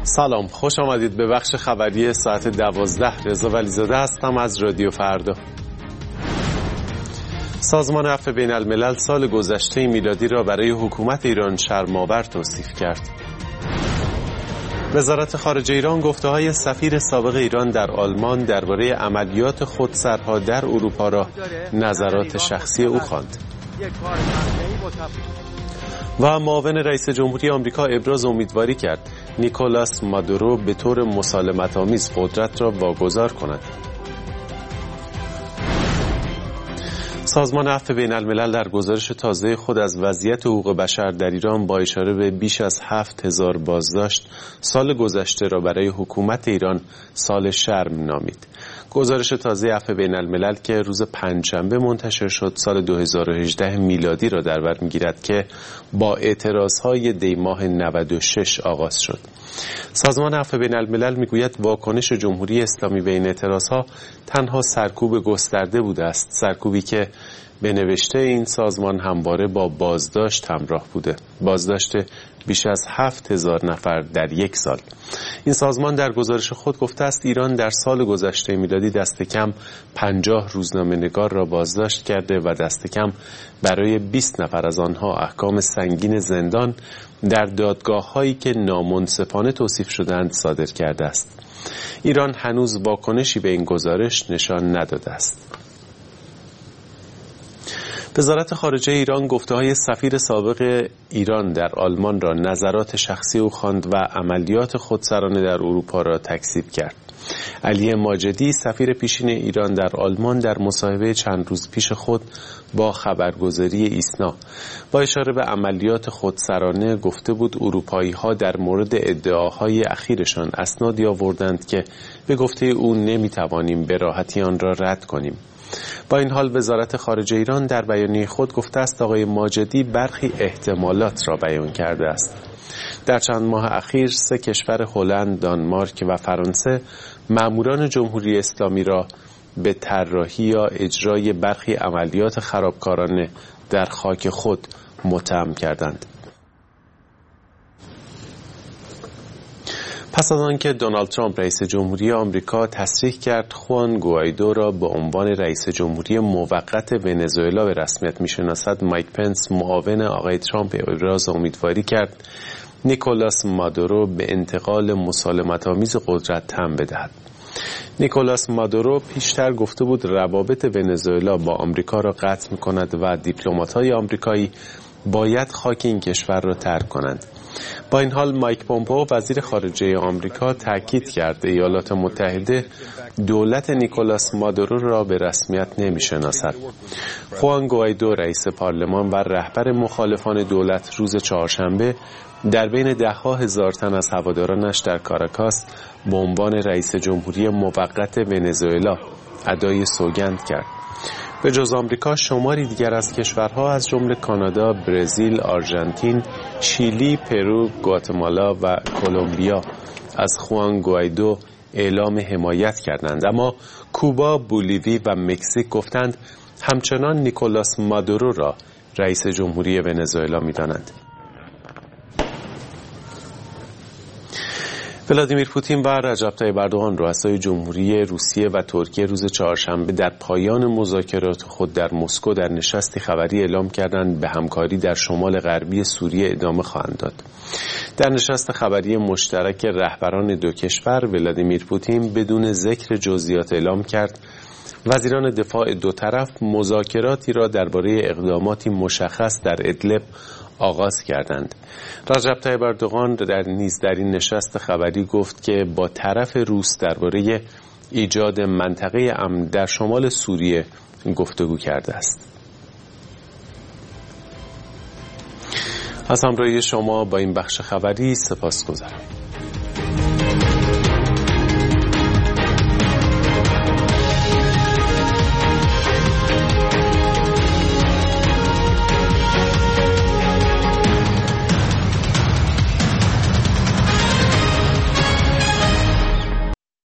سلام، خوش آمدید به بخش خبری ساعت 12. رضا ولیزاده هستم از رادیو فردا. سازمان عفو بین الملل سال گذشته میلادی را برای حکومت ایران شرم‌آور توصیف کرد. وزارت خارجه ایران گفته‌های سفیر سابق ایران در آلمان درباره عملیات خودسرها در اروپا را نظرات شخصی او خواند. و معاون رئیس جمهوری آمریکا ابراز امیدواری کرد نیکولاس مادورو به طور مسالمت‌آمیز قدرت را واگذار کند. سازمان عفو بین الملل در گزارش تازه خود از وضعیت حقوق بشر در ایران با اشاره به بیش از 7000 بازداشت سال گذشته را برای حکومت ایران سال شرم نامید. گزارش تازه عفو بین الملل که روز پنجشنبه منتشر شد سال 2018 میلادی را در بر می‌گیرد که با اعتراضهای دی ماه 96 آغاز شد. سازمان عفو بین الملل میگوید واکنش جمهوری اسلامی به این اعتراضها تنها سرکوب گسترده بوده است، سرکوبی که به نوشته این سازمان همواره با بازداشت همراه بوده، بازداشت بیش از 7000 نفر در یک سال. این سازمان در گزارش خود گفته است ایران در سال گذشته میلادی دست کم 50 روزنامه‌نگار را بازداشت کرده و دست کم برای 20 نفر از آنها احکام سنگین زندان در دادگاه‌هایی که نامنصفانه توصیف شدند صادر کرده است. ایران هنوز واکنشی به این گزارش نشان نداده است. وزارت خارجه ایران گفته‌های سفیر سابق ایران در آلمان را نظرات شخصی او خواند و عملیات خودسرانه در اروپا را تکذیب کرد. علی ماجدی سفیر پیشین ایران در آلمان در مصاحبه چند روز پیش خود با خبرگزاری ایسنا با اشاره به عملیات خودسرانه گفته بود اروپایی‌ها در مورد ادعاهای اخیرشان اسنادی آوردند که به گفته او نمی‌توانیم به راحتی آن را رد کنیم. با این حال وزارت خارجه ایران در بیانیه خود گفته است آقای ماجدی برخی احتمالات را بیان کرده است. در چند ماه اخیر 3 کشور هلند، دانمارک و فرانسه ماموران جمهوری اسلامی را به طراحی یا اجرای برخی عملیات خرابکارانه در خاک خود متهم کردند. پس از آنکه دونالد ترامپ رئیس جمهوری آمریکا تصریح کرد خوان گوایدو را به عنوان رئیس جمهوری موقت ونزوئلا به رسمیت میشناسد، مایک پنس معاون آقای ترامپ ابراز امیدواری کرد نیکولاس مادورو به انتقال مسالمت‌آمیز قدرت تن بدهد. نیکولاس مادورو پیشتر گفته بود روابط ونزوئلا با آمریکا را قطع می‌کند و دیپلمات‌های آمریکایی باید خاک این کشور را ترک کنند. با این حال مایک پومپئو وزیر خارجه آمریکا تاکید کرد ایالات متحده دولت نیکولاس مادورو را به رسمیت نمی‌شناسد. خوان گوایدو رئیس پارلمان و رهبر مخالفان دولت روز چهارشنبه در بین 10,000 تن از هوادارانش در کاراکاس به عنوان رئیس جمهوری موقت ونزوئلا ادای سوگند کرد. به جز آمریکا شماری دیگر از کشورها از جمله کانادا، برزیل، آرژانتین، شیلی، پرو، گواتمالا و کلمبیا از خوان گوایدو اعلام حمایت کردند، اما کوبا، بولیوی و مکزیک گفتند همچنان نیکولاس مادورو را رئیس جمهوری ونزوئلا می‌دانند. ولادیمیر پوتین و رجب طیب اردوغان رؤسای جمهوری روسیه و ترکیه روز چهارشنبه در پایان مذاکرات خود در مسکو در نشستی خبری اعلام کردند به همکاری در شمال غربی سوریه ادامه خواهند داد. در نشست خبری مشترک رهبران دو کشور ولادیمیر پوتین بدون ذکر جزئیات اعلام کرد وزیران دفاع دو طرف مذاکراتی را درباره اقداماتی مشخص در ادلب آغاز کردند. رجب طیب اردوغان در این نشست خبری گفت که با طرف روس درباره ایجاد منطقه امن در شمال سوریه گفتگو کرده است. از همراهی شما با این بخش خبری سپاسگزارم.